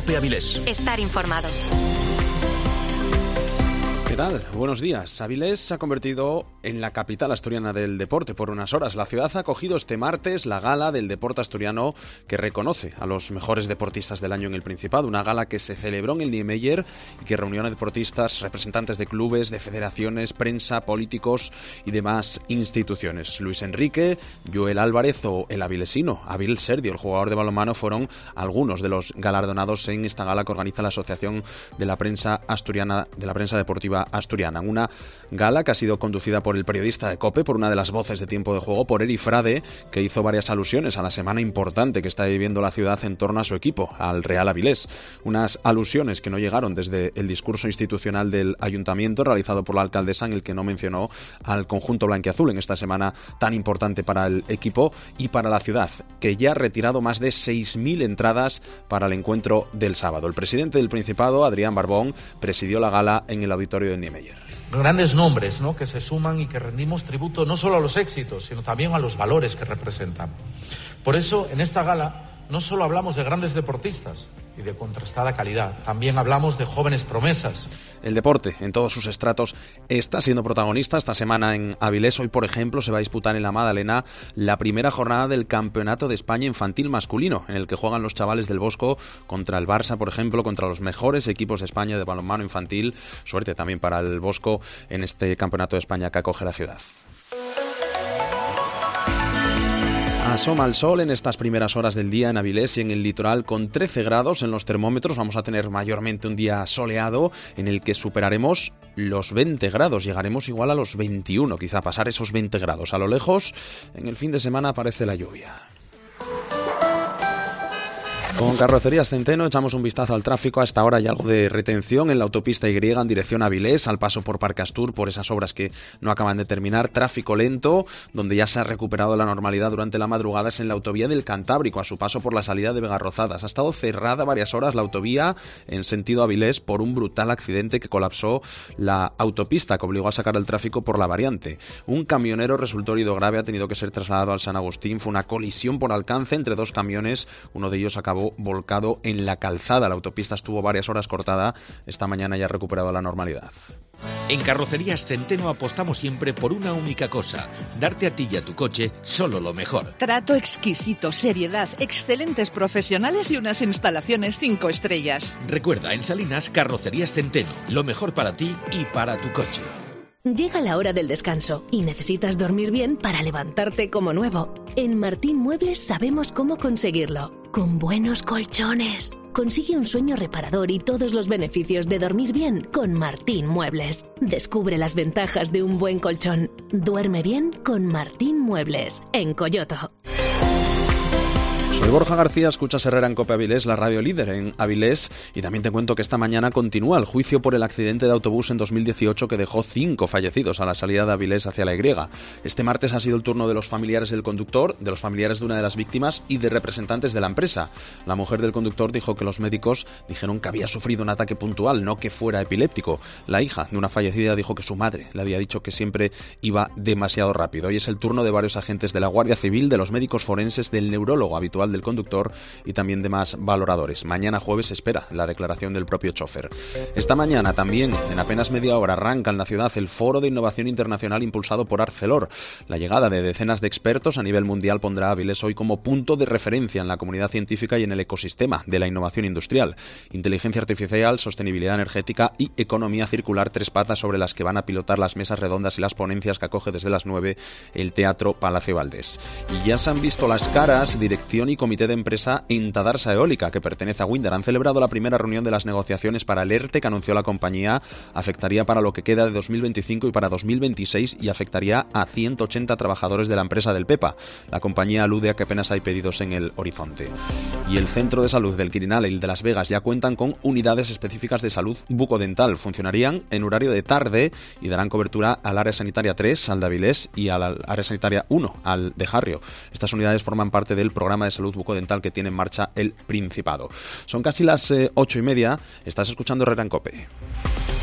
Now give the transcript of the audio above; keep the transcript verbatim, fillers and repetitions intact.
COPE Avilés. Estar informado. ¿Qué tal? Buenos días. Avilés se ha convertido en la capital asturiana del deporte por unas horas. La ciudad ha acogido este martes la gala del deporte asturiano que reconoce a los mejores deportistas del año en el Principado. Una gala que se celebró en el Niemeyer y que reunió a deportistas, representantes de clubes, de federaciones, prensa, políticos y demás instituciones. Luis Enrique, Joel Álvarez o el avilesino Abil Serdio, el jugador de balonmano, fueron algunos de los galardonados en esta gala que organiza la Asociación de la Prensa Asturiana, de la Prensa Deportiva Asturiana. Una gala que ha sido conducida por el periodista de COPE, por una de las voces de Tiempo de Juego, por Eri Frade, que hizo varias alusiones a la semana importante que está viviendo la ciudad en torno a su equipo, al Real Avilés. Unas alusiones que no llegaron desde el discurso institucional del Ayuntamiento realizado por la alcaldesa, en el que no mencionó al conjunto blanquiazul en esta semana tan importante para el equipo y para la ciudad, que ya ha retirado más de seis mil entradas para el encuentro del sábado. El presidente del Principado, Adrián Barbón, presidió la gala en el auditorio de Niemeyer. Grandes nombres, ¿no?, que se suman y que rendimos tributo no solo a los éxitos, sino también a los valores que representan. Por eso, en esta gala, no solo hablamos de grandes deportistas y de contrastada calidad, también hablamos de jóvenes promesas. El deporte, en todos sus estratos, está siendo protagonista. Esta semana en Avilés, hoy por ejemplo, se va a disputar en la Madalena la primera jornada del Campeonato de España Infantil Masculino, en el que juegan los chavales del Bosco contra el Barça, por ejemplo, contra los mejores equipos de España de balonmano infantil. Suerte también para el Bosco en este Campeonato de España que acoge la ciudad. Asoma el sol en estas primeras horas del día en Avilés y en el litoral con trece grados en los termómetros. Vamos a tener mayormente un día soleado en el que superaremos los veinte grados. Llegaremos igual a los veintiuno, quizá pasar esos veinte grados. A lo lejos, en el fin de semana aparece la lluvia. Con Carrocerías Centeno echamos un vistazo al tráfico. A esta hora hay algo de retención en la autopista Y en dirección a Avilés, al paso por Parque Astur, por esas obras que no acaban de terminar. Tráfico lento, donde ya se ha recuperado la normalidad durante la madrugada, es en la autovía del Cantábrico, a su paso por la salida de Vegarrozadas. Ha estado cerrada varias horas la autovía en sentido Avilés por un brutal accidente que colapsó la autopista, que obligó a sacar el tráfico por la variante. Un camionero resultó herido grave, ha tenido que ser trasladado al San Agustín. Fue una colisión por alcance entre dos camiones, uno de ellos acabó volcado en la calzada. La autopista estuvo varias horas cortada. Esta mañana ya ha recuperado la normalidad. En Carrocerías Centeno apostamos siempre por una única cosa: darte a ti y a tu coche solo lo mejor. Trato exquisito, seriedad, excelentes profesionales y unas instalaciones cinco estrellas. Recuerda, en Salinas, Carrocerías Centeno, lo mejor para ti y para tu coche. Llega la hora del descanso y necesitas dormir bien para levantarte como nuevo. En Martín Muebles sabemos cómo conseguirlo. Con buenos colchones. Consigue un sueño reparador y todos los beneficios de dormir bien con Martín Muebles. Descubre las ventajas de un buen colchón. Duerme bien con Martín Muebles, en Coyoto. Soy Borja García, escuchas Herrera en COPE Avilés, la radio líder en Avilés, y también te cuento que esta mañana continúa el juicio por el accidente de autobús en dos mil dieciocho que dejó cinco fallecidos a la salida de Avilés hacia la Y. Este martes ha sido el turno de los familiares del conductor, de los familiares de una de las víctimas y de representantes de la empresa. La mujer del conductor dijo que los médicos dijeron que había sufrido un ataque puntual, no que fuera epiléptico. La hija de una fallecida dijo que su madre le había dicho que siempre iba demasiado rápido. Hoy es el turno de varios agentes de la Guardia Civil, de los médicos forenses, del neurólogo habitual del conductor y también demás valoradores. Mañana jueves se espera la declaración del propio chofer. Esta mañana también, en apenas media hora, arranca en la ciudad el Foro de Innovación Internacional impulsado por Arcelor. La llegada de decenas de expertos a nivel mundial pondrá a Avilés hoy como punto de referencia en la comunidad científica y en el ecosistema de la innovación industrial. Inteligencia artificial, sostenibilidad energética y economía circular, tres patas sobre las que van a pilotar las mesas redondas y las ponencias que acoge desde las nueve el Teatro Palacio Valdés. Y ya se han visto las caras, dirección y comité de empresa en Tadarsa Eólica, que pertenece a Winder. Han celebrado la primera reunión de las negociaciones para el ERTE que anunció la compañía. Afectaría para lo que queda de dos mil veinticinco y para dos mil veintiséis y afectaría a ciento ochenta trabajadores de la empresa del Pepa. La compañía alude a que apenas hay pedidos en el horizonte. Y el Centro de Salud del Quirinal y el de Las Vegas ya cuentan con unidades específicas de salud bucodental. Funcionarían en horario de tarde y darán cobertura al área sanitaria tres, al de Avilés, y al área sanitaria uno, al de Jarrio. Estas unidades forman parte del programa de salud bucodental que tiene en marcha el Principado. Son casi las eh, ocho y media. Estás escuchando Herrera en COPE.